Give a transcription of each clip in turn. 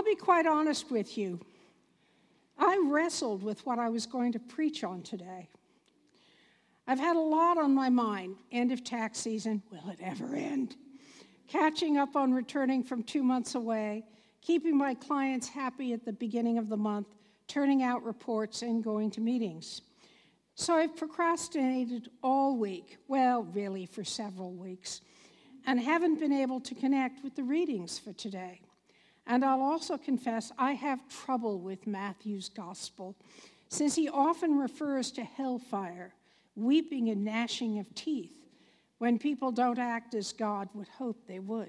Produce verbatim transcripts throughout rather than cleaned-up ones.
be quite honest with you. I wrestled with what I was going to preach on today. I've had a lot on my mind. End of tax season, will it ever end? Catching up on returning from two months away, keeping my clients happy at the beginning of the month, turning out reports and going to meetings. So I've procrastinated all week, well, really for several weeks, and haven't been able to connect with the readings for today. And I'll also confess I have trouble with Matthew's gospel, since he often refers to hellfire, weeping and gnashing of teeth, when people don't act as God would hope they would.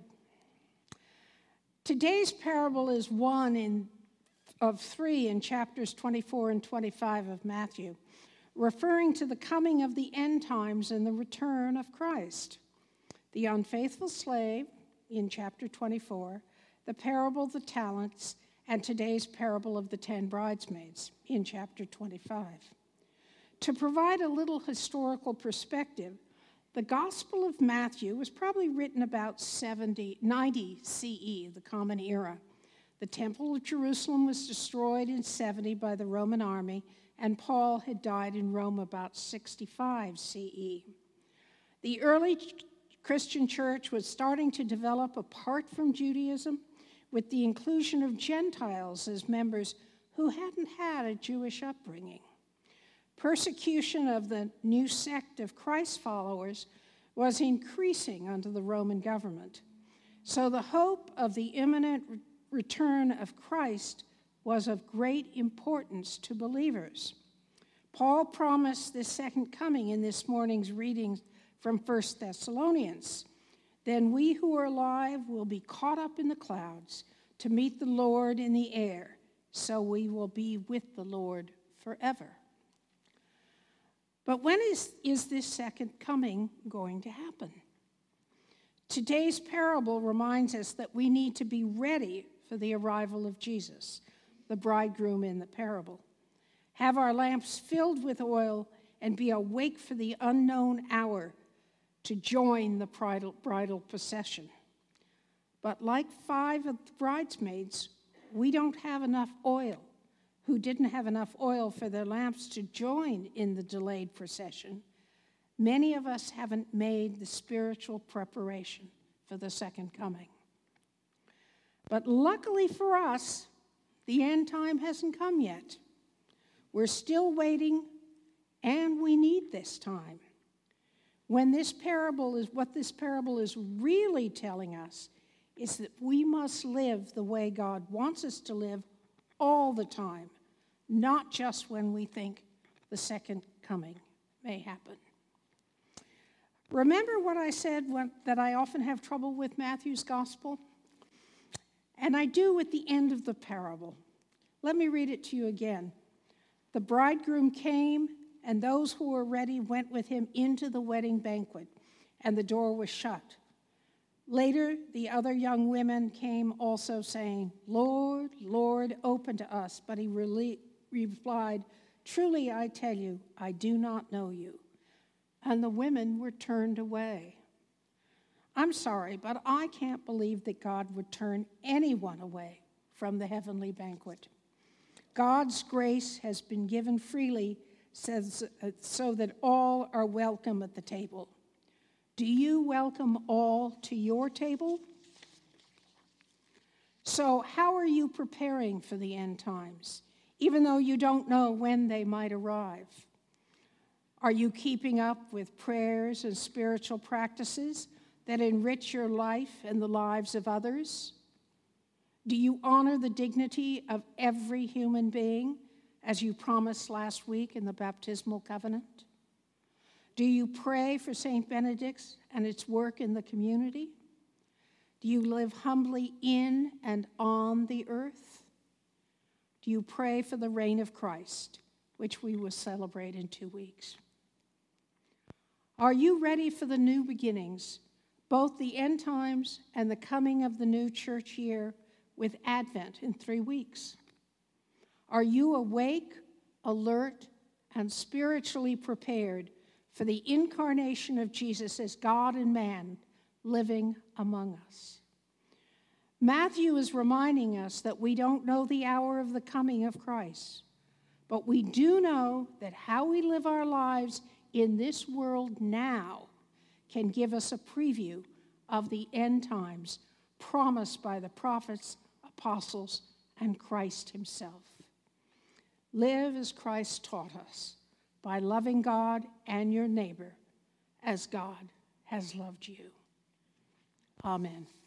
Today's parable is one in, of three in chapters twenty-four and twenty-five of Matthew, referring to the coming of the end times and the return of Christ. The unfaithful slave in chapter twenty-four, the parable of the talents, and today's parable of the ten bridesmaids in chapter twenty-five. To provide a little historical perspective, the Gospel of Matthew was probably written about seventy, ninety C E, the Common Era. The Temple of Jerusalem was destroyed in seventy by the Roman army, and Paul had died in Rome about sixty-five C E. The early Christian church was starting to develop apart from Judaism, with the inclusion of Gentiles as members who hadn't had a Jewish upbringing. Persecution of the new sect of Christ followers was increasing under the Roman government. So the hope of the imminent return of Christ was of great importance to believers. Paul promised this second coming in this morning's reading from First Thessalonians. Then we who are alive will be caught up in the clouds to meet the Lord in the air, so we will be with the Lord forever. But when is, is this second coming going to happen? Today's parable reminds us that we need to be ready for the arrival of Jesus, the bridegroom in the parable. Have our lamps filled with oil and be awake for the unknown hour to join the bridal, bridal procession. But like five of the bridesmaids, we don't have enough oil, who didn't have enough oil for their lamps to join in the delayed procession. Many of us haven't made the spiritual preparation for the second coming. But luckily for us, the end time hasn't come yet. We're still waiting, and we need this time. When this parable is, what this parable is really telling us is that we must live the way God wants us to live all the time, not just when we think the second coming may happen. Remember what I said when, that I often have trouble with Matthew's gospel? And I do at the end of the parable. Let me read it to you again. The bridegroom came, and those who were ready went with him into the wedding banquet, and the door was shut. Later, the other young women came also, saying, "Lord, Lord, open to us." But he re- replied, "Truly I tell you, I do not know you." And the women were turned away. I'm sorry, but I can't believe that God would turn anyone away from the heavenly banquet. God's grace has been given freely says, so that all are welcome at the table. Do you welcome all to your table? So how are you preparing for the end times, even though you don't know when they might arrive? Are you keeping up with prayers and spiritual practices that enrich your life and the lives of others? Do you honor the dignity of every human being, as you promised last week in the baptismal covenant? Do you pray for Saint Benedict's and its work in the community? Do you live humbly in and on the earth? Do you pray for the reign of Christ, which we will celebrate in two weeks? Are you ready for the new beginnings, both the end times and the coming of the new church year with Advent in three weeks? Are you awake, alert, and spiritually prepared for the incarnation of Jesus as God and man living among us? Matthew is reminding us that we don't know the hour of the coming of Christ, but we do know that how we live our lives in this world now can give us a preview of the end times promised by the prophets, apostles, and Christ himself. Live as Christ taught us, by loving God and your neighbor as God has loved you. Amen.